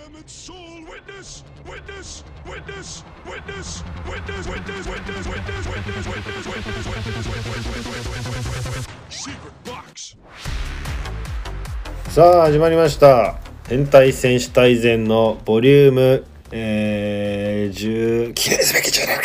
さあ始まりました。変態選手大全のボリューム、10記念すべき17回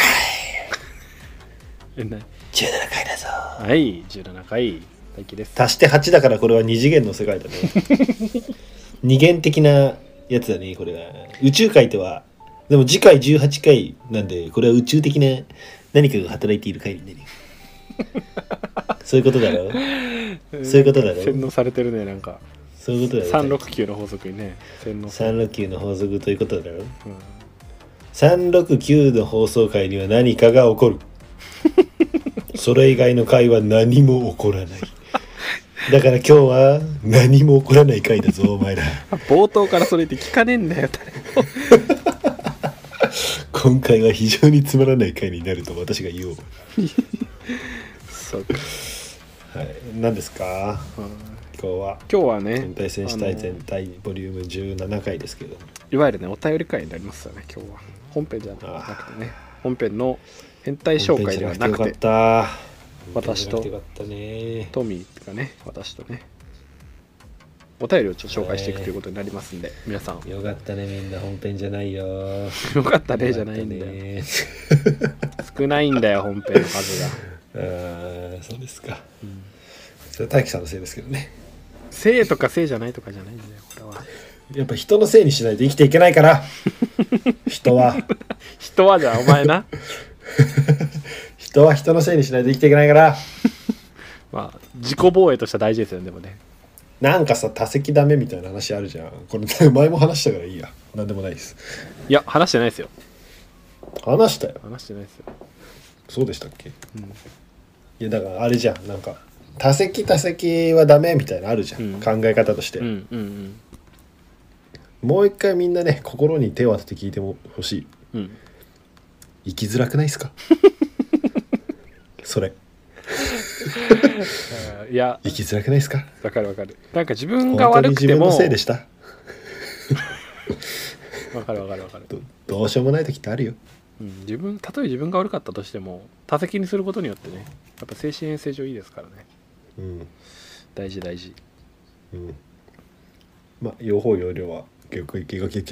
17回だぞ。 はい、17回大輝です。 足して8だからこれは2次元の世界だね。二元的なやつだね。これは宇宙界とはでも次回18回なんで、これは宇宙的な何かが働いている回になる。そういうことだろう。そういうことだろう。 洗脳されてるね、なんか。 そういうことだろう。 369の法則にね、洗脳 369の法則ということだろう。369の放送回には何かが起こる。それ以外の回は何も起こらない。だから今日は何も起こらない回だぞお前ら。 冒頭からそれって聞かねえんだよ誰も。 今回は非常につまらない回になると私が言おう。 そうか。 はい、何ですか、今日はね、変態選手大全体ボリューム17回ですけど、 いわゆるねお便り会になりますよね。今日は本編じゃなくてね、本編の変態紹介ではなくて、私とトミーとかね、私とねお便りをちょっと紹介していくということになりますんで、皆さんよかったね。みんな本編じゃないよ。 よかったねじゃないんだよ。少ないんだよ本編の数が。 そうですか。それ大樹さんのせいですけどね。 せいとかせいじゃないとかじゃないんだよこれは。 やっぱ人のせいにしないと生きていけないから。人はじゃあお前な。 人は人のせいにしないと生きていけないから。 まあ自己防衛としては大事ですよね。でもね、 なんかさ、多席ダメみたいな話あるじゃん。これ前も話したからいいや。なんでもないです。いや話してないですよ。 話したよ。 話してないですよ。 そうでしたっけ？いやだからあれじゃん。なんか多席はダメみたいなのあるじゃん、考え方として、もう一回みんなね、心に手を当てて聞いてもほしい、生きづらくないですか？それいや生きづらくないですか？ わかる。なんか自分が悪くても本当に自分のせいでした。 わかる。 どうしようもない時ってあるよ。 たとえ自分が悪かったとしても多席にすることによってね、やっぱ精神衛生上いいですからね。大事。 まあ用法用量は気持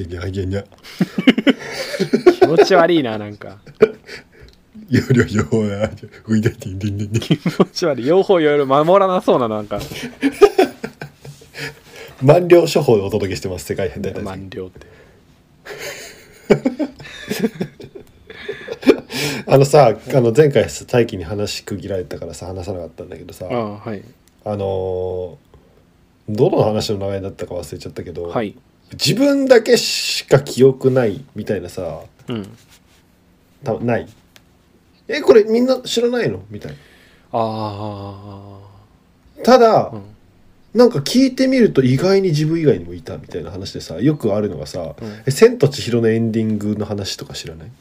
ち悪いな、なんか用法は気持ち悪い。用法用量守らなそうな、なんか満了処方でお届けしてます。世界変態大好き。 満了ってさ、前回大輝に話区切られたからさ話さなかったんだけどさ、どの話の名前だったか忘れちゃったけど、自分だけしか記憶ないみたいなさ、ない？これみんな知らないのみたいな。ただ、なんか聞いてみると意外に自分以外にもいたみたいな話でさ、よくあるのがさ、千と千尋のエンディングの話とか知らない？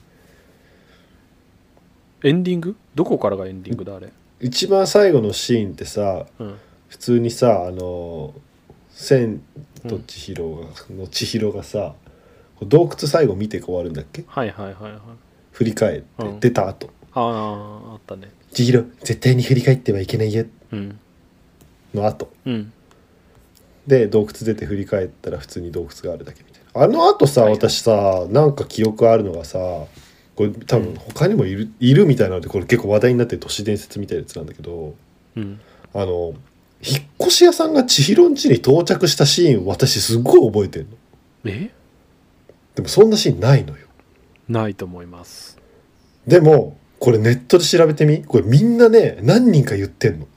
エンディング？どこからがエンディングだあれ？ 一番最後のシーンってさ、普通にさ、千と千尋千尋がさ、洞窟最後見て終わるんだっけ？振り返って出た後、 あったね。 千尋絶対に振り返ってはいけないよ、の後、で洞窟出て振り返ったら普通に洞窟があるだけみたいな。あの後さ、私さなんか記憶あるのがさ、これ多分他にもいるみたいなので、これ結構話題になってる都市伝説みたいなやつなんだけど、引っ越し屋さんが千尋ん家に到着したシーンを私すごい覚えてんの。でもそんなシーンないのよ。 ないと思います。 でもこれネットで調べてみ。これみんなね、何人か言ってんの。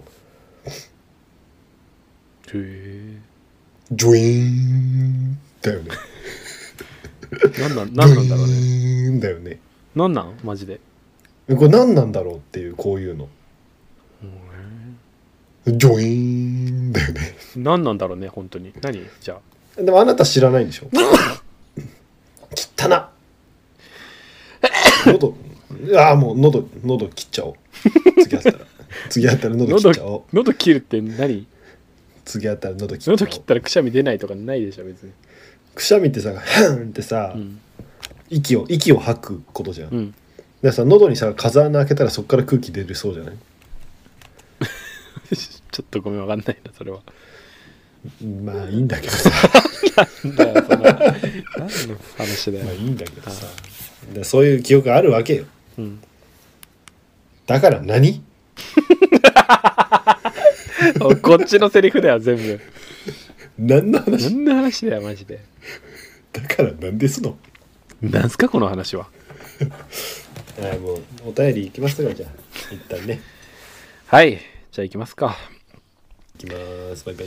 ジョイーンだよね。 なんなんだろうね。 だよね。 なんマジで。 これ何なんだろうっていう、こういうの。ジョイーンだよね。 何なんだろうね本当に。何じゃあ。 でもあなた知らないんでしょ。きったな。もう喉切っちゃおう。次あったら喉切っちゃおう。 喉切るって何？ 次あったら喉切っちゃおう。 喉切ったらくしゃみ出ないとかないでしょ別に。 くしゃみってさハンってさ、息を吐くことじゃん、でさ喉にさ風穴開けたらそっから空気出るそうじゃないちょっとごめんわかんないなそれは。 まあいいんだけどさなんだよその何の話だよ。 まあいいんだけどさ、でそういう記憶あるわけよ、だから何こっちのセリフだよ全部。 何の話何の話だよマジで。 だから何ですのなんすかこの話は。 もうお便りいきますが、じゃあ一旦ね。 はい、じゃあ行きますか。 いきます。バイバイ。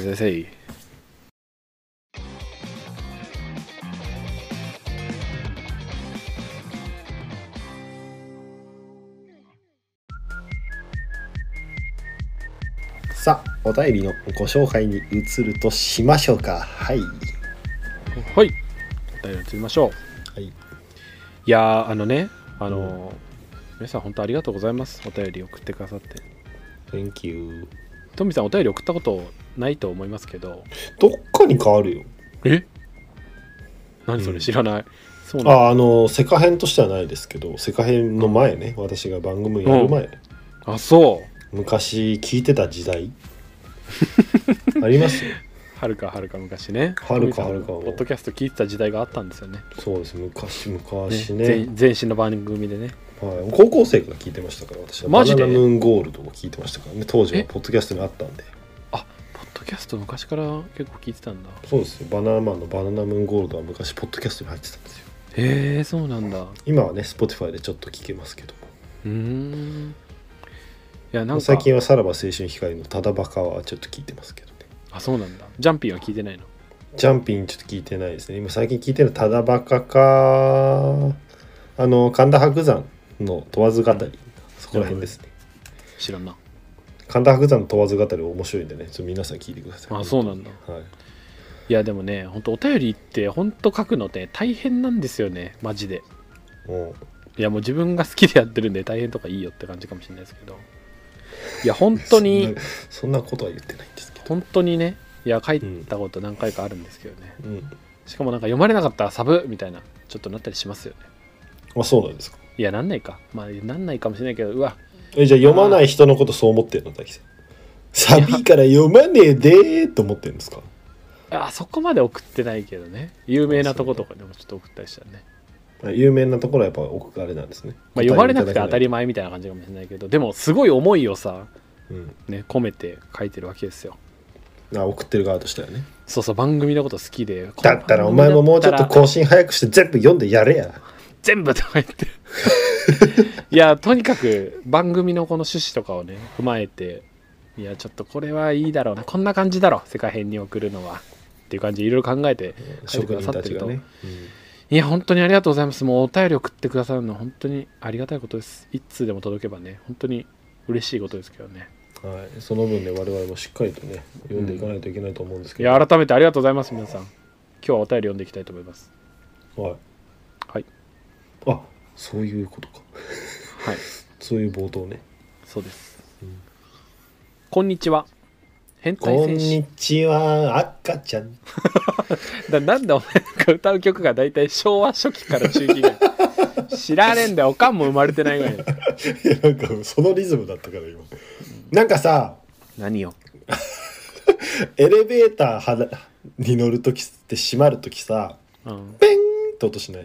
さあ、お便りのご紹介に移るとしましょうか。はい。 はい。お便り移りましょう。 はい。いやね、皆さん本当ありがとうございます。お便り送ってくださって。 Thank you。 トミさんお便り送ったことないと思いますけど。 どっかに変わるよ。 え？何それ知らない。そうなんだ。 セカ編としてはないですけど、セカ編の前ね、私が番組やる前。 あ、そう。 昔聞いてた時代ありますよ。 はるか昔ね。 はるかポッドキャスト聞いてた時代があったんですよね。 そうです、昔ね。 前身の番組でね。 はい、高校生から聞いてましたから、私はマジでバナナムーンゴールドを聞いてましたからね。当時はポッドキャストにあったんで。 あ、ポッドキャスト昔から結構聞いてたんだ。 そうですよ。バナナマンのバナナムーンゴールドは昔ポッドキャストに入ってたんですよ。 へえ、そうなんだ。 今はね Spotify でちょっと聞けますけども。 いやなんか最近はさらば青春光のただバカはちょっと聞いてますけどね。 あ、そうなんだ。ジャンピンは聞いてないの？ ジャンピンちょっと聞いてないですね。今最近聞いてるのただバカか神田伯山の問わず語り、そこら辺ですね。 知らんな。 神田伯山の問わず語り面白いんでね、ちょっと皆さん聞いてください。 あ、そうなんだ。 はい。 いやでもね、本当お便りって本当書くのって大変なんですよね、マジで。いやもう自分が好きでやってるんで大変とかいいよって感じかもしれないですけど、いや本当にそんなことは言ってないんですけど、 本当にね、いや書いたこと何回かあるんですけどね、しかもなんか読まれなかったらサブみたいなちょっとなったりしますよね。 あ、そうなんですか。 いやなんないか、まあなんないかもしれないけど、うわ、 じゃあ読まない人のことそう思ってるの？大樹さん、サビから読まねえでーと思ってるんですか？ あ、そこまで送ってないけどね、有名なとことかでもちょっと送ったりしたらね。 有名なところはやっぱあれなんですね。 まあ、読まれなくて当たり前みたいな感じかもしれないけど、でもすごい思いをさ、ね、込めて書いてるわけですよ。 送ってる側としてはね。 そうそう、番組のこと好きで。 だったらお前ももうちょっと更新早くして全部読んでやれや。 全部とか言っていやとにかく番組のこの趣旨とかをね踏まえて、いやちょっとこれはいいだろうな、こんな感じだろ世界編に送るのはっていう感じでいろいろ考えて書いてくださってると、いや本当にありがとうございます。もうお便り送ってくださるのは本当にありがたいことです。一通でも届けばね本当に嬉しいことですけどね。 はい、その分ね我々もしっかりとね読んでいかないといけないと思うんですけど、 いや改めてありがとうございます皆さん。今日はお便り読んでいきたいと思います。 はいはい。 あ、そういうことか。 はい。 そういう冒頭ね。 そうです。こんにちは。変態戦士。こんにちは赤ちゃん。 なんでお前が歌う曲がだいたい昭和初期から中期ぐらい。知らねえんだよ。おかんも生まれてないぐらい。いやなんかそのリズムだったから今。なんかさ。 何よ。 エレベーターに乗るときって閉まるときさ、ペンって音しない？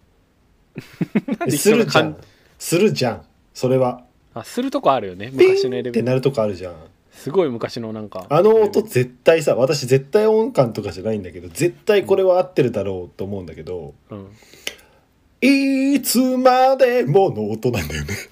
するじゃん。するじゃん。それは。 あ、するとこあるよね。昔のエレベーターってなるとこあるじゃん。 すごい昔のなんか。 あの音絶対さ、私絶対音感とかじゃないんだけど、絶対これは合ってるだろうと思うんだけど、いつまでもの音なんだよね。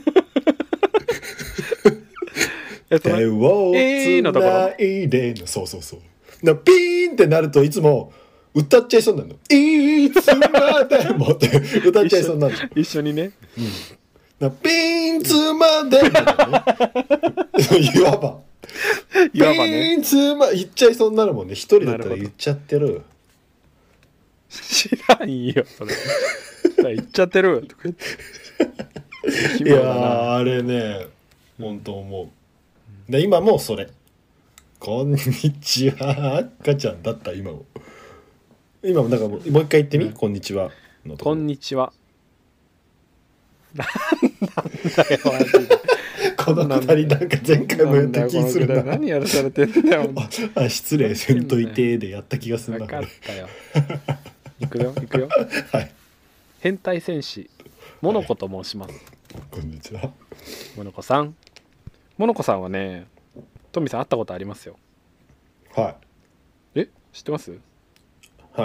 手をつないでの、そうそうそう。ピーンってなるといつも歌っちゃいそうなの。いつまでもって歌っちゃいそうなの。 一緒にね。 ピーンつまでも、ね、いわば。ピーンつま言っちゃいそうになるもんね。一人だったら言っちゃってる。 知らんよそれ。言っちゃってる。 いやあれね、本当思う。で今もうそれ。こんにちは赤ちゃんだった今も。 今もなんかもう一回言ってみ、こんにちはのとここんにちは。なんだよマジで。 この二人なんか前回もやった気するな。 何やらされてんだよ。 あ、失礼せんといてでやった気がするな。 分かったよ。いくよいくよ。 はい。 変態戦士モノコと申します。 こんにちは。 モノコさん。モノコさんはね、トミさん会ったことありますよ。 はえ、知ってます？ い。はい。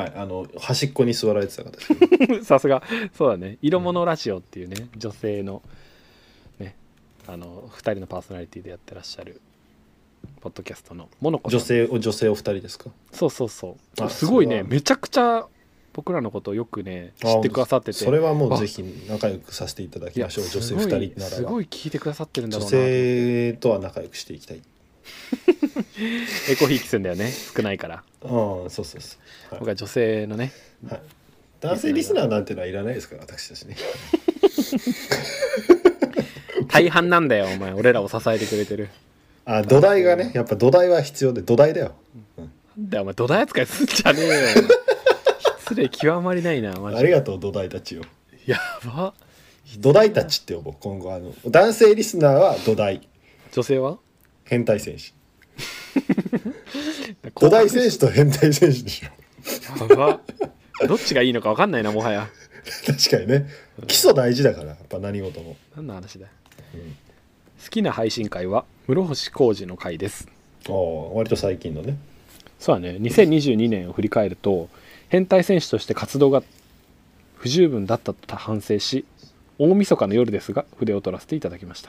端っこに座られてた方です。 さすが。そうだね。色物ラジオっていうね、女性のね、2人のパーソナリティでやってらっしゃるポッドキャストのモノコさん。 女性お二人ですか？ そうそうそう。すごいね、めちゃくちゃ僕らのことをよくね知ってくださってて、 それはもうぜひ仲良くさせていただきましょう。女性2人ならばすごい聞いてくださってるんだろうな。 女性とは仲良くしていきたい。 エコひいきするんだよね、少ないから。 そうそうそう、 はい、僕は女性のね、 はい、男性リスナーなんてのはいらないですから、私たちね。 大半なんだよお前、俺らを支えてくれてる。 土台がね、やっぱ土台は必要で、土台だよ。 なんだよお前、土台扱いすんじゃねえよ。失礼極まりないなマジで。 ありがとう土台たちよ。 やば。 土台たちって呼ぼう今後。男性リスナーは土台、 女性は変態戦士。土台戦士と変態戦士でしょ。 やば。どっちがいいのか分かんないな、もはや。 確かにね、基礎大事だから、やっぱ何事も。 何の話だよ、好きな配信会は室伏浩二の回です。 割と最近のね。 そうだね。2022年を振り返ると、変態戦士として活動が不十分だったと反省し、大晦日の夜ですが筆を取らせていただきました。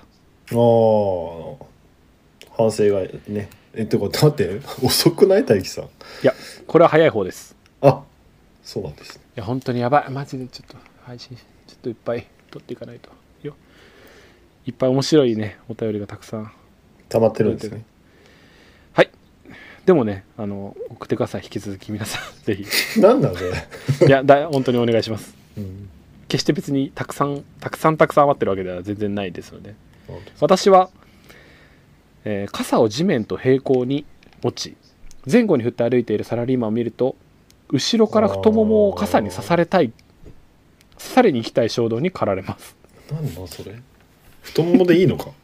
反省がね。ってこと待って、遅くない大樹さん。いや、これは早い方です。 そうなんですね。 いや本当にやばい、マジでちょっと配信ちょっといっぱい撮っていかないとよ。いっぱい面白いねお便りがたくさん溜まってるんですね。 はい。でもね、送ってください、引き続き皆さんぜひ。 なんだね。 いや本当にお願いします。決して別にたくさん余ってるわけでは全然ないですので。私は、傘を地面と平行に持ち、前後に振って歩いているサラリーマンを見ると、後ろから太ももを傘に刺されに行きたい衝動に駆られます。 なんだそれ。太ももでいいのか。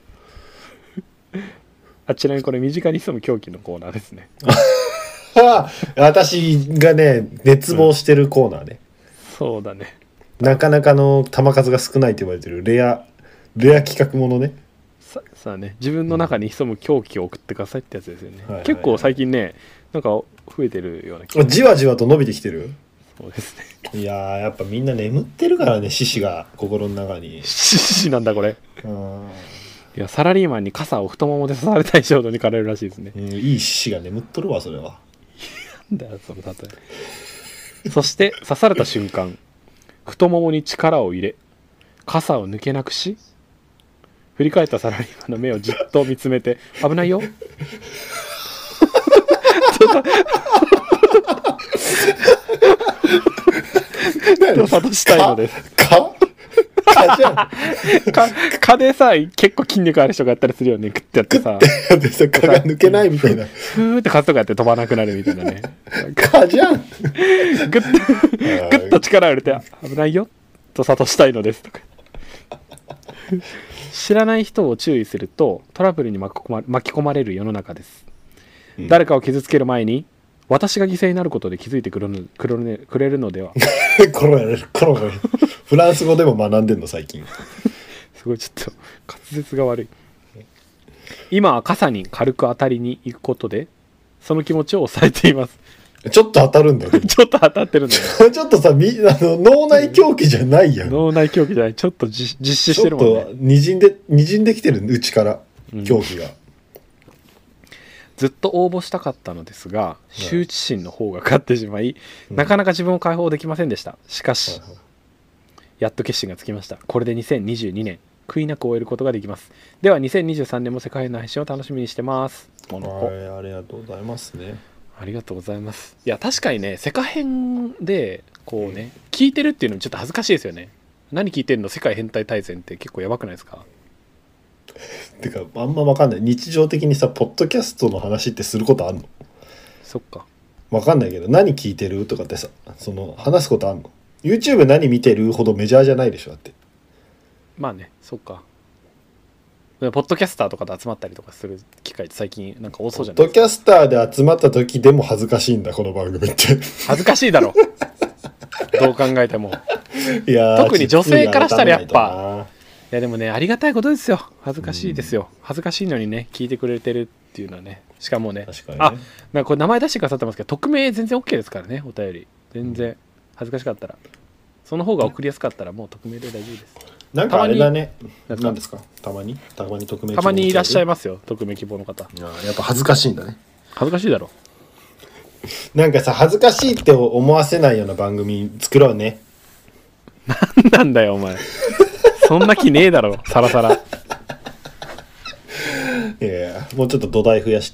ちなみにこれ身近に潜む狂気のコーナーですね。 私がね熱望してるコーナーね。 そうだね。 なかなかの球数が少ないと言われてるレア企画ものね。 さあね、自分の中に潜む狂気を送ってくださいってやつですよね。結構最近ね、なんか増えてるような気が。 じわじわと伸びてきてる。 そうですね。いややっぱみんな眠ってるからね、獅子が心の中に。 獅子なんだこれ。いや、サラリーマンに傘を太ももで刺されたい衝動に駆られるらしいですね。 いい獅子が眠っとるわそれは。 なんだよその例え。そして刺された瞬間、太ももに力を入れ傘を抜けなくし、振り返ったサラリーマンの目をじっと見つめて、危ないよと諭したいのです。蚊でさ、結構筋肉ある人がやったりするよね。グッてやってさ、 蚊が抜けないみたいな。 ふーってカツとかやって飛ばなくなるみたいなね。 蚊じゃん。 グッと力を入れて、危ないよと諭したいのですとか。知らない人を注意するとトラブルに巻き込まれる世の中です。誰かを傷つける前に私が犠牲になることで気づいてくれるのでは。 フランス語でも学んでんの最近。 すごいちょっと滑舌が悪い。今は傘に軽く当たりに行くことでその気持ちを抑えています。 ちょっと当たるんだよ。 ちょっと当たってるんだよ。 ちょっとさ、脳内狂気じゃないやん。 脳内狂気じゃない。ちょっと実施してるもんね。 ちょっとにじんできてる内から狂気が。 ずっと応募したかったのですが、羞恥心の方が勝ってしまい、なかなか自分を解放できませんでした。しかし、やっと決心がつきました。これで2022年悔いなく終えることができます。では2023年も世界の配信を楽しみにしてます。 ありがとうございますね。 ありがとうございます。いや確かにね、世界編でこうね、聞いてるっていうのもちょっと恥ずかしいですよね。何聞いてるの、世界変態大全って結構やばくないですか。 てかあんま分かんない。日常的にさポッドキャストの話ってすることあんの？ そっか。 分かんないけど何聞いてるとかってさ、その話すことあんの？ YouTube 何見てるほどメジャーじゃないでしょだって。 まあね、そっか。ポッドキャスターとかで集まったりとかする機会って最近なんか多そうじゃないですか。ポッドキャスターで集まった時でも恥ずかしいんだこの番組って。 恥ずかしいだろどう考えても。 いや特に女性からしたらやっぱ、いやでもね、ありがたいことですよ。恥ずかしいですよ。恥ずかしいのにね、聞いてくれてるっていうのはね。しかもね、 確かにね、 なんかこれ名前出してくださってますけど、匿名全然 OK ですからね、お便り。全然恥ずかしかったら。その方が送りやすかったらもう匿名で大丈夫です。 なんかあれだね。何ですか？たまに匿名。 たまにいらっしゃいますよ、匿名希望の方。 やっぱ恥ずかしいんだね。 恥ずかしいだろ。 なんかさ、恥ずかしいって思わせないような番組作ろうね。 なんなんだよお前。そんな気ねえだろ、さらさら。 いやもうちょっと土台増やして。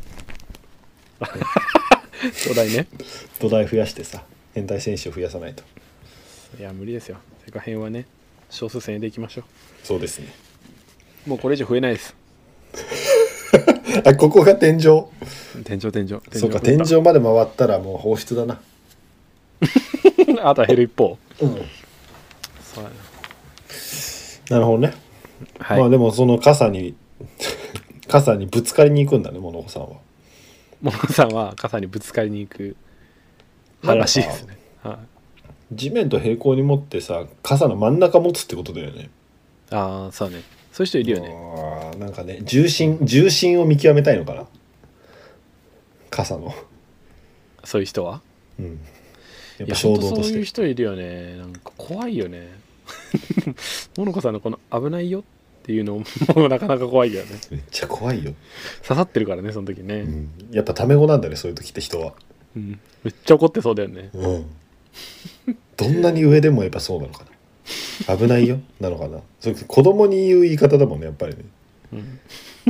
土台ね。 土台増やしてさ、変態選手を増やさないと。 いや無理ですよ。世界編はね、少数戦でいきましょう。 そうですね。 もうこれ以上増えないです。 あ、ここが天井。 天井。 そうか、天井まで回ったらもう放出だな。 あとは減る一方。 うん。 そうだな。 なるほどね。 はい、 まあでもその傘にぶつかりに行くんだね、モノコさんは。 モノコさんは傘にぶつかりに行く派らしいですね。はい、 地面と平行に持ってさ、傘の真ん中持つってことだよね。 ああ、そうね。そういう人いるよね。 あ、なんかね、重心を見極めたいのかな、傘の。そういう人は、 うん、やっぱ衝動として。 そういう人いるよね。なんか怖いよね。モノコさんのこの危ないよっていうのもなかなか怖いよね。 めっちゃ怖いよ。 刺さってるからね、その時ね。 うん、やっぱタメ語なんだね、そういう時って人は。 うん、めっちゃ怒ってそうだよね。 うん。どんなに上でもやっぱそうなのかな。危ないよなのかな。それ子供に言う言い方だもんね、やっぱりね。うん、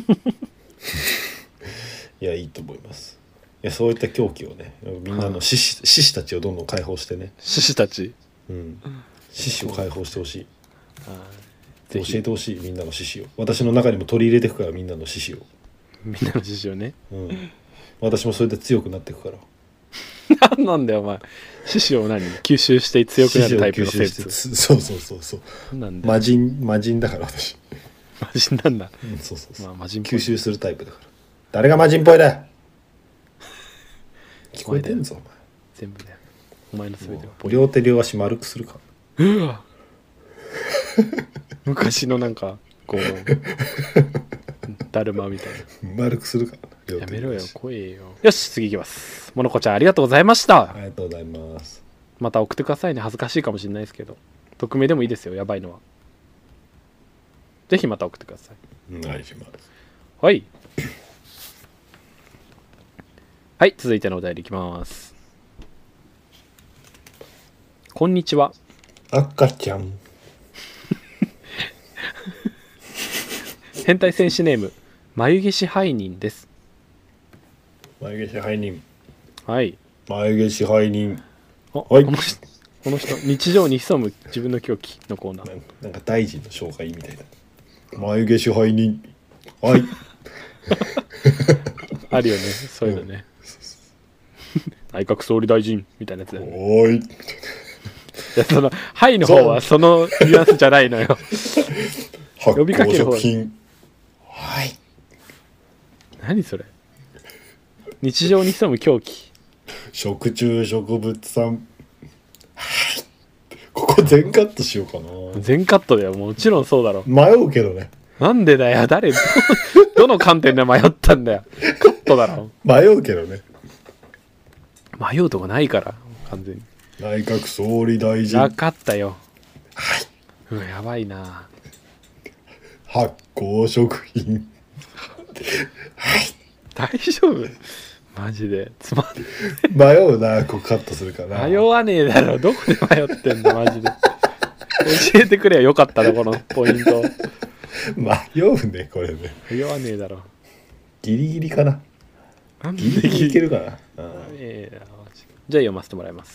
いや、いいと思います。いや、そういった狂気をね、みんなの獅子たちをどんどん解放してね。 獅子たち。 うん。獅子を解放してほしい。教えてほしい、みんなの獅子を。私の中にも取り入れていくから、みんなの獅子を。 みんなの獅子をね。 うん。私もそれで強くなっていくから。 なんだよお前。獅子を吸収して強くなるタイプの生物。 そうなんだよ。魔人だから私。 魔人なんだ。 うん、そう。 まあ魔人吸収するタイプだから。誰が魔人っぽいだよ。聞こえてんぞお前。 全部だよ。お前の全てがぽい。 両手両足丸くするか。 うわ。昔のなんかこうだるまみたいな。丸くするか。 やめろよ、怖えよ。よし、次いきます。モノコちゃんありがとうございました。 ありがとうございます。 また送ってくださいね。恥ずかしいかもしれないですけど、匿名でもいいですよ、やばいのは。ぜひまた送ってください。 お願いします。 はい。はい、続いてのお題でいきます。こんにちは。 赤ちゃん。 変態戦士ネーム眉毛支配人です。 眉毛支配人。 はい。 眉毛支配人。 はい。この人日常に潜む自分の狂気のコーナー。 なんか大臣の紹介みたいな。眉毛支配人。はい。 あるよね、そういうのね。内閣総理大臣みたいなやつだよね。 おい。 いや、その「はい」の方はそのニュアンスじゃないのよ。呼びかける方。 はい。 何それ。日常に潜む狂気。 食虫植物さん。はい。ここ全カットしようかな。 全カットだよ、もちろんそうだろ。 迷うけどね。 なんでだよ、どの観点で迷ったんだよ。カットだろ。 迷うけどね。 迷うとこないから完全に。 内閣総理大臣。 分かったよ。 はい。 うわ、やばいな。 発酵食品。はい。 大丈夫マジでつまん迷うな、こうカットするかな。 迷わねえだろ、どこで迷ってんのマジで。教えてくれよ、よかったなこのポイント。 迷うね、これね。 迷わねえだろ。 ギリギリかな。 なんでギリギリいけるかな。じゃあ読ませてもらいます。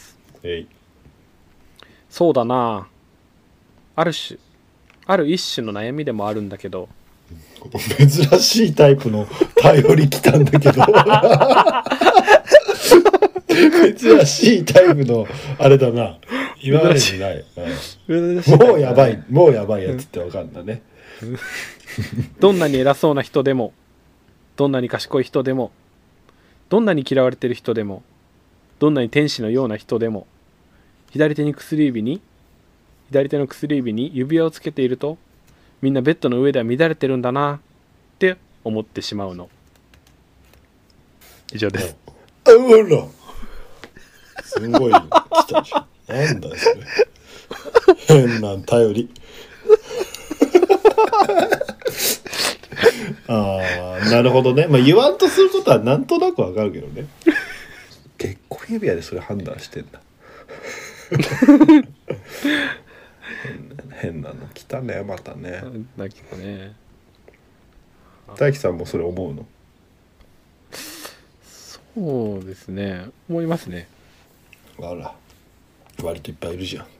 そうだな、ある一種の悩みでもあるんだけど。 珍しいタイプの頼り来たんだけど。 いつは C タイプのあれだな。今までにない、もうやばいやつってわかるんだね。 どんなに偉そうな人でも、どんなに賢い人でも、どんなに嫌われてる人でも、どんなに天使のような人でも、左手の薬指に指輪をつけていると、みんなベッドの上では乱れてるんだなって思ってしまうの。以上です。 あら、すごい来たじゃん。なんだそれ。変なん頼り。ああ、なるほどね。まあ言わんとすることはなんとなくわかるけどね。結婚指輪でそれ判断してんだ。変なの来たね、またね。 だけどね。 大樹さんもそれ思うの？ そうですね、思いますね。 あら、割といっぱいいるじゃ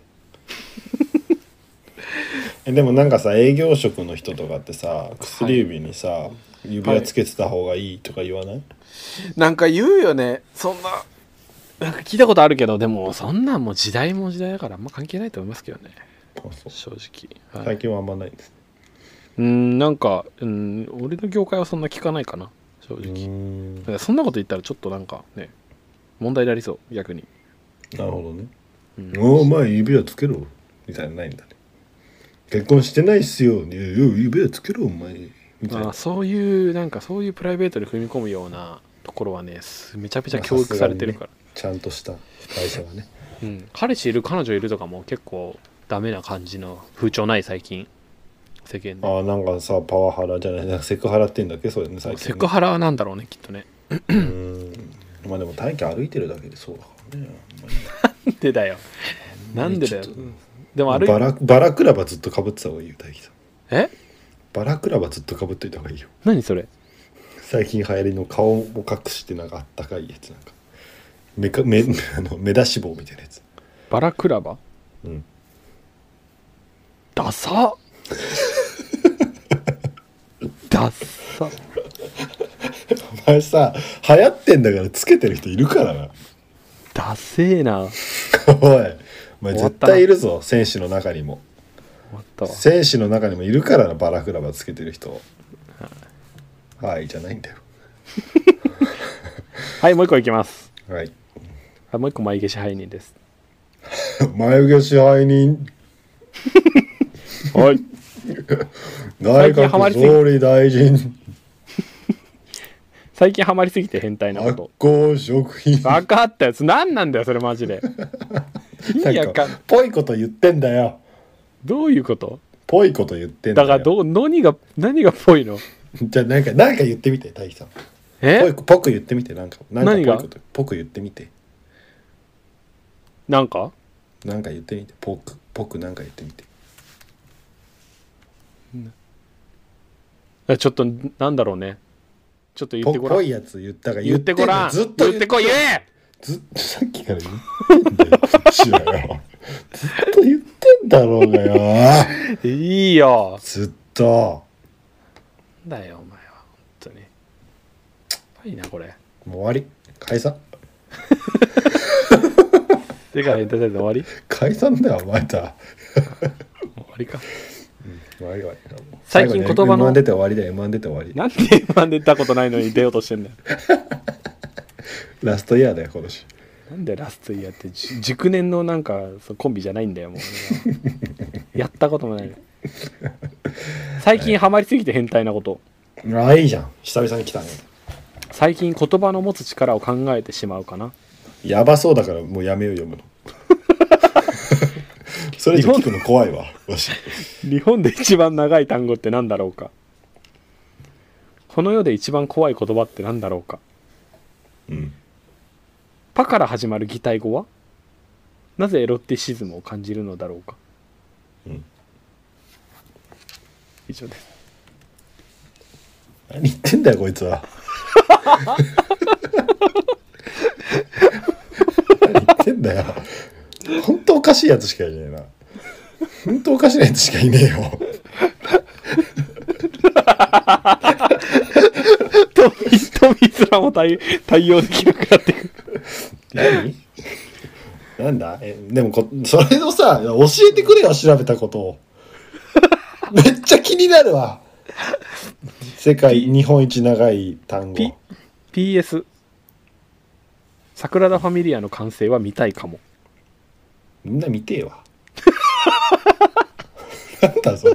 ん。でもなんかさ、営業職の人とかってさ、薬指にさ、はい、指輪つけてた方がいいとか言わない？はい、 なんか言うよね。そんな、なんか聞いたことあるけど、でもそんなんも時代も時代だからあんま関係ないと思いますけどね。正直、 はい、最近はあんまないんです。 なんか、俺の業界はそんな聞かないかな、正直。そんなこと言ったらちょっとなんかね、問題になりそう、逆に。 なるほどね。お前指輪つけろみたいなのないんだね。結婚してないっすよ、指輪つけろお前みたいな。 そういうなんかそういうプライベートで踏み込むようなところはね、めちゃめちゃ教育されてるから、ね、 ちゃんとした会社はね。 彼氏いる彼女いるとかも結構ダメな感じの風潮ない？最近世間で。 なんかさ、パワハラじゃない、セクハラってんだっけ、それね、最近ね。 セクハラなんだろうね、きっとね。 まあでも大気歩いてるだけでそうだからね。 なんでだよ、なんでだよ。でもバラクラバずっと被ってた方がいいよ、大樹さん。バラクラバずっと被っといた方がいいよ。 何それ？ 最近流行りの顔を隠してなんかあったかいやつ、なんか目出し帽みたいなやつ。 バラクラバ？ダサダサ。 お前さ、流行ってんだからつけてる人いるからな。 ダセーな。おい、 お前絶対いるぞ、選手の中にも。選手の中にもいるからな、バラクラバつけてる人。はいじゃないんだよ。 はい、もう一個いきます。 はい。 もう一個眉毛支配人です。 眉毛支配人。 はい。 内閣総理大臣。 最近ハマりすぎて変態なこと。 発酵食品。 分かったやつ何なんだよそれマジで。 なんかぽいこと言ってんだよ。 どういうこと？ ぽいこと言ってんだよ。 だから何がぽいの？ じゃあなんか言ってみて、大樹さん。ぽく言ってみて、なんか何がぽく言ってみて。 なんか言ってみて、ぽくなんか言ってみて。 ちょっとなんだろうね。ちょっと言ってごらん。 ぽいやつ言ったが言ってごらん。ずっと言ってこい、言え。 さっきから言ってんだよ。ずっと言ってんだろうがよ。 いいよ。 ずっと。 なんだよお前は本当に。いいなこれ。 もう終わり。解散。 でかい変態で終わり。 解散だよお前とは。 終わりか。 終わり。 最近言葉の M1 出て終わりだよ。M1 出て終わり。 なんで M1 出たことないのに出ようとしてんだよ。 ラストイヤーだよ今年。 なんでラストイヤーって熟年のなんかコンビじゃないんだよもう。やったこともない。最近ハマりすぎて変態なこと。 いいじゃん、久々に来たね。 最近言葉の持つ力を考えてしまうかな。 やばそうだからもうやめよう、読むの。それ以上聞くの怖いわ。 日本で一番長い単語って何だろうか。この世で一番怖い言葉って何だろうか。パから始まる擬態語はなぜエロティシズムを感じるのだろうか。以上です。 何言ってんだよこいつは。何言ってんだよ。本当おかしいやつしかいねえな。本当おかしいやつしかいねえよ。トミすらも対応できなくなってくる。 何なんだでもそれのさ教えてくれよ、調べたことをめっちゃ気になるわ。世界日本一長い単語。 PS サグラダ・ファミリアの完成は見たいかも。 みんな見てえわなんだそれ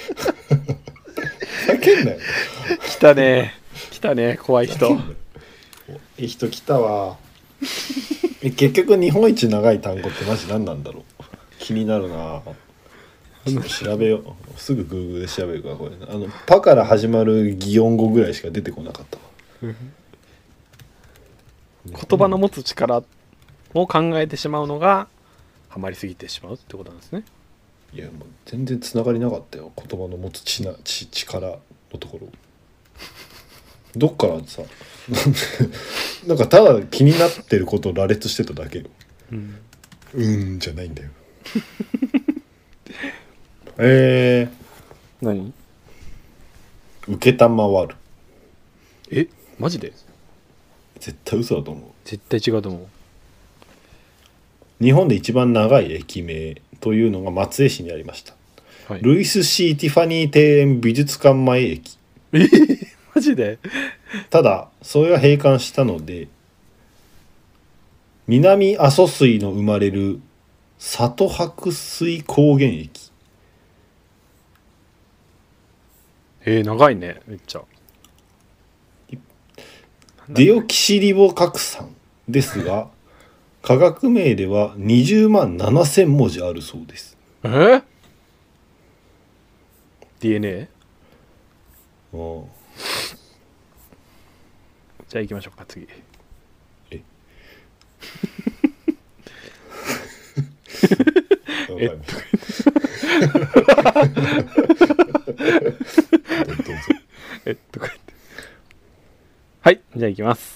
叫んなよ。 来たね怖い人。 いい人来たわ結局日本一長い単語ってマジ何なんだろう、気になるな。ちょっと調べよう、すぐ Google で調べるから。これパから始まる擬音語ぐらいしか出てこなかったわ。 言葉の持つ力を考えてしまうのがハマりすぎてしまうってことなんですね。 いやもう全然つながりなかったよ、言葉の持つ力のところ。どっからさなんかただ気になってることを羅列してただけよ。じゃないんだよ何？ 受けたまわる。 マジで？ 絶対嘘だと思う。 絶対違うと思う。 日本で一番長い駅名というのが松江市にありました、はい、ルイス・シー・ティファニー庭園美術館前駅。 マジで？ ただそれが閉館したので、南阿蘇水の生まれる里白水高原駅。 長いねめっちゃ。 デオキシリボ核酸ですが科学名では20万7000文字あるそうです。 DNA？ じゃあ行きましょうか次。はい、じゃあ行きます。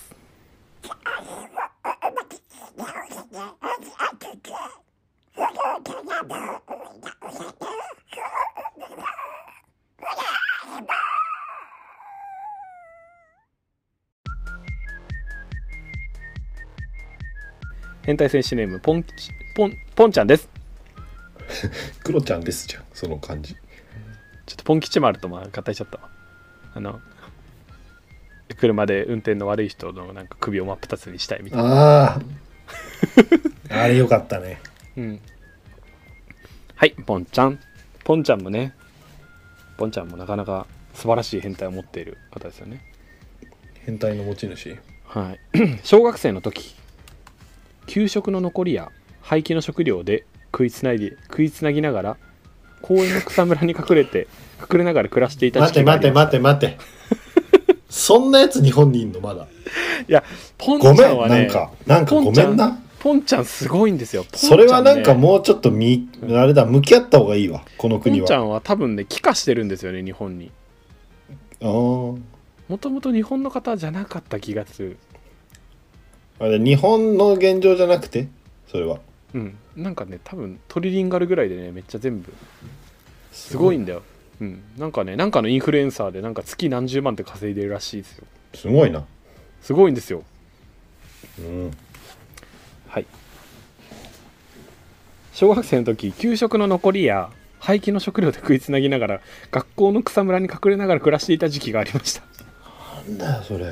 変態戦士ネームポンちゃんです。 クロちゃんですじゃん、その感じ。 ちょっとポン吉丸と合体しちゃったわ。車で運転の悪い人のなんか首を真っ二つにしたいみたいな。 あれよかったね。 はい、ポンちゃんもね、ポンちゃんもなかなか素晴らしい変態を持っている方ですよね。 変態の持ち主。 はい。小学生の時、給食の残りや廃棄の食料で食いつなぎながら公園の草むらに隠れながら暮らしていた時期がありました。 待ってそんなやつ日本にいんのまだ。 いや、ポンちゃんはね、 なんかごめんな。 ポンちゃんすごいんですよ。 それはなんかもうちょっとあれだ、向き合った方がいいわ、この国は。 ポンちゃんは多分ね、帰化してるんですよね、日本に。もともと日本の方じゃなかった気がする。 あれ日本の現状じゃなくて、それは。 なんかね、多分トリリンガルぐらいでね、めっちゃ全部すごいんだよ。なんかね、なんかのインフルエンサーでなんか月何十万って稼いでるらしいですよ。 すごいな。 すごいんですよ。はい。小学生の時、給食の残りや廃棄の食料で食いつなぎながら学校の草むらに隠れながら暮らしていた時期がありました。 なんだよそれ。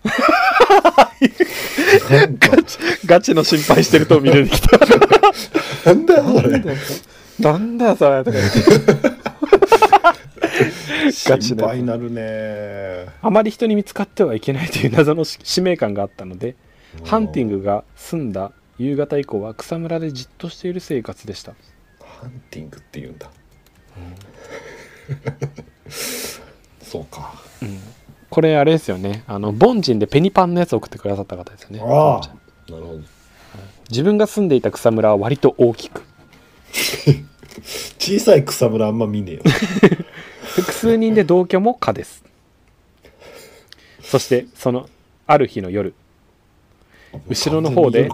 ガチの心配してると見れてきた。 なんだよそれ。 なんだよそれとか言って。 心配になるね。 あまり人に見つかってはいけないという謎の使命感があったので、ハンティングが済んだ夕方以降は草むらでじっとしている生活でした。 ハンティングって言うんだ。そうか。 これあれですよね。凡人でペニパンのやつを送ってくださった方ですよね。 なるほど。 自分が住んでいた草むらは割と大きく。 小さい草むらあんま見ねえよ。 複数人で同居も可です。そしてそのある日の夜、後ろの方で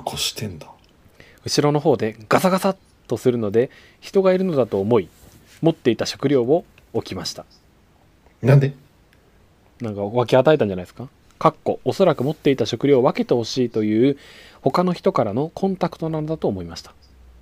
ガサガサっとするので人がいるのだと思い、持っていた食料を置きました。 なんで？ なんか分け与えたんじゃないですか。おそらく持っていた食料を分けてほしいという他の人からのコンタクトなのだと思いました。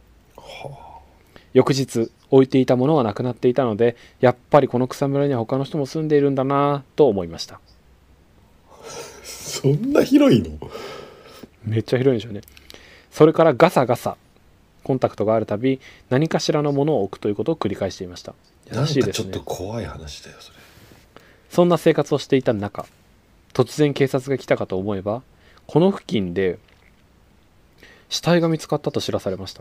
翌日置いていたものはなくなっていたので、やっぱりこの草むらには他の人も住んでいるんだなと思いました。 そんな広いの？ めっちゃ広いんでしょうね。それからガサガサコンタクトがあるたび何かしらのものを置くということを繰り返していました。 優しいですね。なんかちょっと怖い話だよそれ。 そんな生活をしていた中、突然警察が来たかと思えば、この付近で死体が見つかったと知らされました。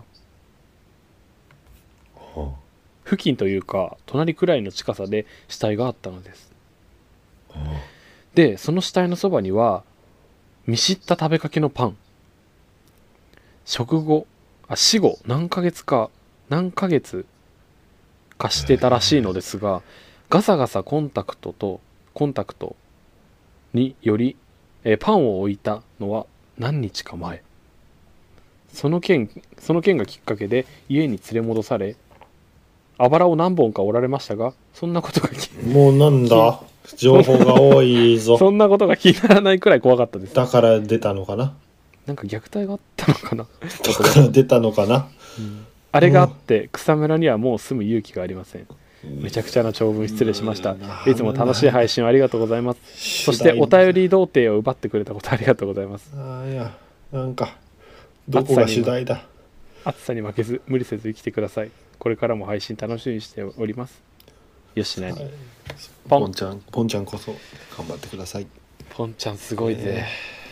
はあ、付近というか隣くらいの近さで死体があったのです。はあ、でその死体のそばには見知った食べかけのパン、死後何ヶ月かしてたらしいのですが、ガサガサコンタクトにより、パンを置いたのは何日か前。その件がきっかけで家に連れ戻され、あばらを何本か折られましたが、そんなことがもうなんだ情報が多いぞ。 そんなことが気にならないくらい怖かったです。 だから出たのかな。 なんか虐待があったのかな。 だから出たのかな、 うん、あれがあって草むらにはもう住む勇気がありません。めちゃくちゃな長文失礼しました。いつも楽しい配信をありがとうございます。そしてお便り童貞を奪ってくれたことありがとうございます。 いやなんかどこが主題だ。 暑さに負けず無理せず生きてください。これからも配信楽しみにしております。よしなに、 ポンちゃんこそ頑張ってください。 ポンちゃんすごいぜ、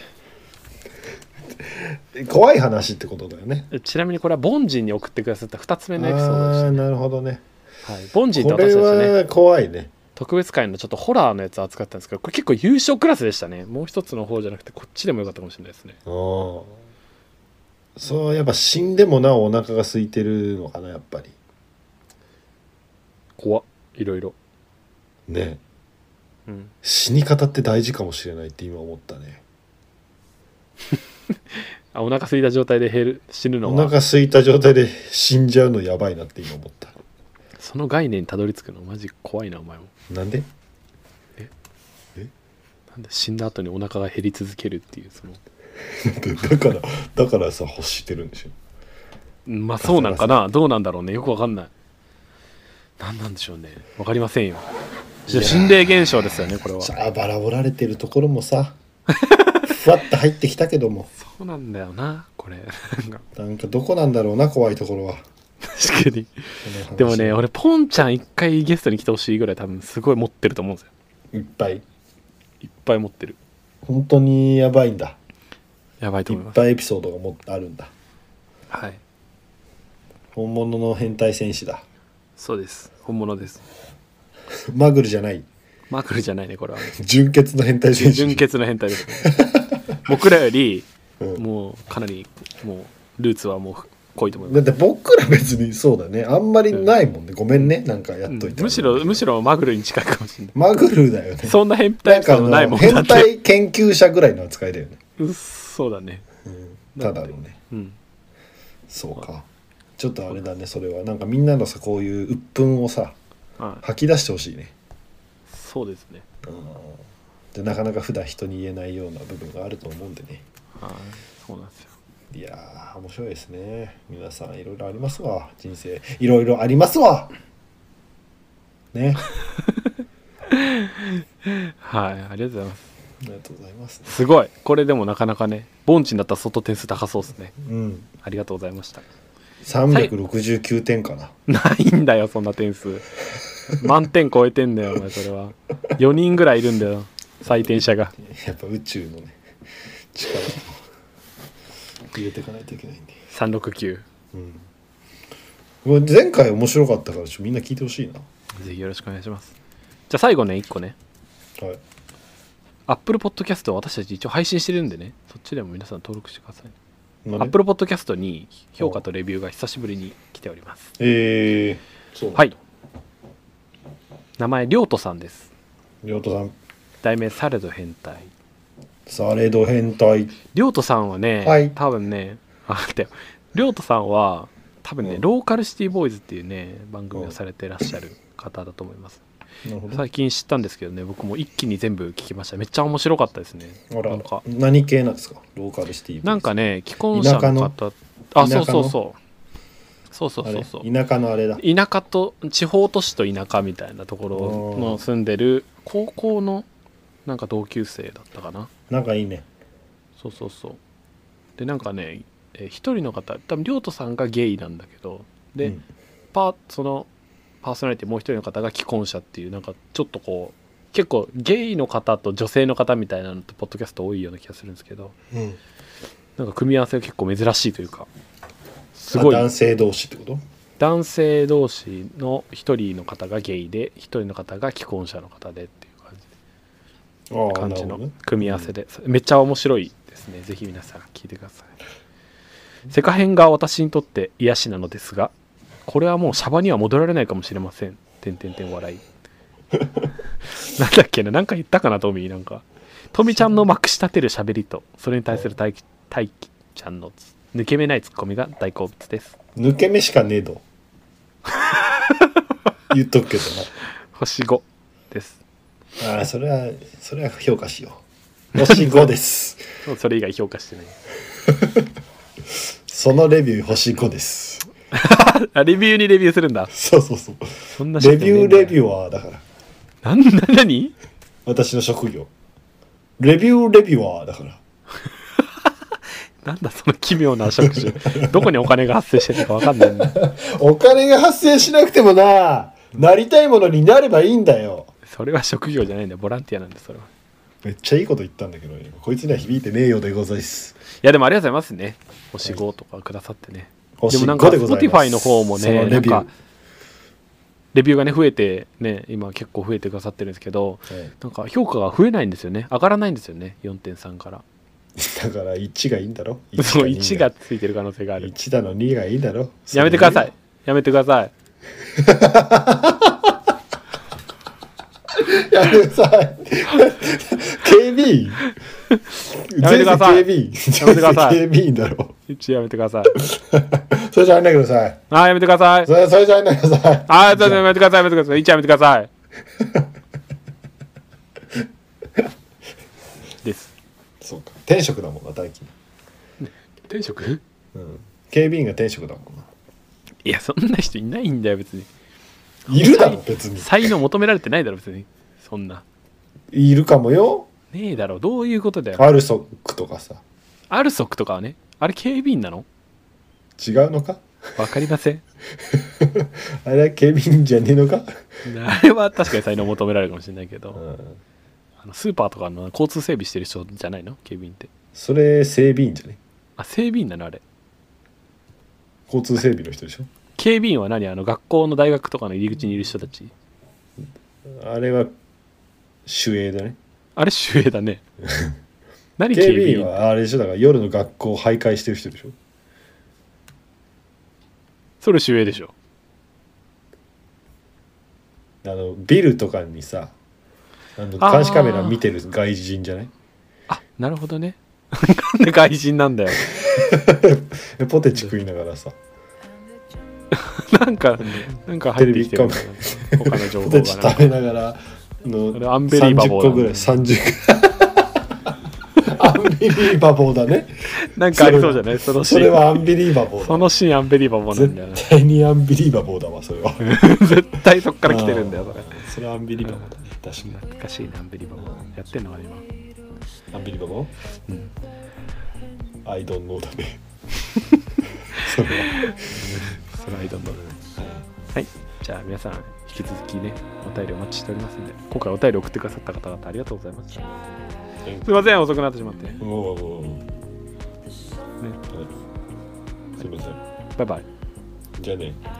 怖い話ってことだよね。 ちなみにこれは凡人に送ってくださった2つ目のエピソードでした、ね、 なるほどね、 はい、凡人って私たちね、 これは怖いね。 特別会のちょっとホラーのやつを扱ったんですけど、これ結構優勝クラスでしたね。もう一つの方じゃなくてこっちでもよかったかもしれないですね。 そうやっぱ死んでもなおお腹が空いてるのかな、やっぱり。 怖っ、いろいろね、うん、死に方って大事かもしれないって今思ったね。 お腹空いた状態で死ぬのは、 お腹空いた状態で死んじゃうのやばいなって今思った。 その概念にたどり着くのマジ怖いなお前も。 なんでなんで死んだ後にお腹が減り続けるっていう、そのだからさ欲してるんでしょ。 まあそうなんかな、どうなんだろうね、よくわかんない。何なんでしょうね、わかりませんよ。心霊現象ですよねこれは。 あばら折られてるところもさふわっと入ってきたけども、 そうなんだよなこれ。 なんかどこなんだろうな、怖いところは。 確かに。でもね、俺ポンちゃん一回ゲストに来てほしいぐらい多分すごい持ってると思うんですよ。いっぱい持ってる。 本当にやばいんだ。 やばいと思います。 いっぱいエピソードがあるんだ。 はい。 本物の変態戦士だ。 そうです、本物です。 マグルじゃない。 マグルじゃないねこれは。 純血の変態戦士。 純血の変態です、ね、僕らより、もうかなりもうルーツはもう濃いと思います。 だって僕ら別にそうだね、あんまりないもんね、ごめんね、なんかやっといて、 むしろマグルに近いかもしれない。 マグルだよね。 そんな変態感ないもん。 変態研究者ぐらいの扱いだよね。 そうだね、 ただのね、そうか。ちょっとあれだね、それはなんかみんなのさ、こういう鬱憤をさ、吐き出してほしいね。 そうですね。 でなかなか普段人に言えないような部分があると思うんでね。 そうなんですよ。 いやー面白いですね。皆さんいろいろありますわ、人生いろいろありますわね。 はい、ありがとうございます。 ありがとうございます、ね、 すごい、これでもなかなかね、凡人だったら相当点数高そうですね。ありがとうございました。 369点かな。 ないんだよそんな点数。満点超えてんだよお前。それは4人ぐらいいるんだよ採点者が。 やっぱ宇宙のね力を入れていかないといけないんで。 369、 前回面白かったからみんな聞いてほしいな。 ぜひよろしくお願いします。じゃあ最後ね、1個ね、はい、Apple Podcast を私たち一応配信してるんでね、そっちでも皆さん登録してください。Apple Podcast に評価とレビューが久しぶりに来ております。 そうはい、名前りょうとさんです。 りょうとさん。 題名されど変態。 されど変態。 りょうとさんはね、多分ね、りょうとさんは多分ね、ローカルシティボーイズっていうね番組をされてらっしゃる方だと思います。 最近知ったんですけどね、僕も一気に全部聞きました。めっちゃ面白かったですね。 なんか何系なんですか？ローカルシティ。 なんかね、既婚者の方、あ、そうそうそうそうそうそうそう、 田舎のあれだ。 田舎と地方都市と田舎みたいなところの住んでる高校のなんか同級生だったかな。 なんかいいね。 そうそうそう。でなんかね、一人の方、多分亮斗さんがゲイなんだけど、で、うん、そのパーソナリティもう一人の方が既婚者っていう、なんかちょっとこう結構ゲイの方と女性の方みたいなのとポッドキャスト多いような気がするんですけど、うん、なんか組み合わせが結構珍しいというか、すごい男性同士ってこと？ 男性同士の一人の方がゲイで一人の方が既婚者の方でっていう感じの組み合わせで、めっちゃ面白いですね。ぜひ皆さん聞いてください。セカ編が私にとって癒しなのですが、これはもうシャバには戻られないかもしれません。笑いなんだっけな、なんか言ったかなトミー。なんかトミちゃんのまくし立てる喋りとそれに対する大輝ちゃんの抜け目ないツッコミが大好物です。 抜け目しかねえど言っとくけどな。 星5です。 ああ、それは評価しよう。星5ですそれ以外評価してないそのレビュー星5ですレビューにレビューするんだ。 そうそうそう。そんなレビューアーだから。 何私の職業。レビューアーだからなんだその奇妙な職種どこにお金が発生してるか分かんないんだお金が発生しなくてもなりたいものになればいいんだよ。 それは職業じゃないんだよ、ボランティアなんだ。それはめっちゃいいこと言ったんだけど、ね、こいつには響いてねえようでございます。 いやでもありがとうございますね、星5とかくださってね。でもなんか Spotify の方もね、なんかレビューがね増えてね、今結構増えてくださってるんですけど、なんか評価が増えないんですよね、上がらないんですよね、4.3 から。 だから1がいいんだろ。 そう、1がついてる可能性がある。 1だの2がいいんだろ。 やめてください、やめてくださいやめてください警備員やめてください。やめてください。 警備員だろ。 一応やめてくださいそれじゃやめてください。 ああ、やめてください。 それじゃやめてください。 ああ、やめてください、やめてください。一応やめてくださいですそうか、転職だもんな、大輝。 転職？ うん。警備員が転職だもんな。 いや、そんな人いないんだよ、別に。 いるだろ、別に。 才能求められてないだろ、別に。そんな。 いるかもよ。 ねえだろ、どういうことだよ。 アルソックとかさ。 アルソックとかはね、あれ警備員なの？ 違うのか？ わかりませんあれは警備員じゃねえのか？ あれは確かに才能求められるかもしれないけど、スーパーとかの交通整備してる人じゃないの？警備員って。 それ整備員じゃね？ あ、整備員なのあれ。 交通整備の人でしょ？ 警備員は何？学校の大学とかの入り口にいる人たち？ あれは守衛だね。 あれ守衛だね何警備員はあれでしょ、だから夜の学校を徘徊してる人でしょ。 それ守衛でしょ。 ビルとかにさ、監視カメラ見てる外人じゃない？ あ、なるほどねなんで外人なんだよポテチ食いながらさなんか入ってきてる他の情報がポテチ食べながらアンベリーバボー 30個ぐらいアンビリーバボーだね。 なんかありそうじゃない？そのシーン。 それはアンビリーバボーだ。 そのシーンアンビリーバボーなんだよね。 絶対にアンビリーバボーだわ、それは絶対そっから来てるんだよ、それ。 それはアンビリーバボーだね。確かに懐かしいね、アンビリーバボーやってんのかな今。アンビリーバボー？うん。アイドンノーだねそれはアイドンノーだね。はい、じゃあ皆さん引き続きね、お便りお待ちしておりますので、今回お便り送ってくださった方々ありがとうございました。すいません、遅くなってしまって。ね、 すいません。 バイバイ。 じゃあね。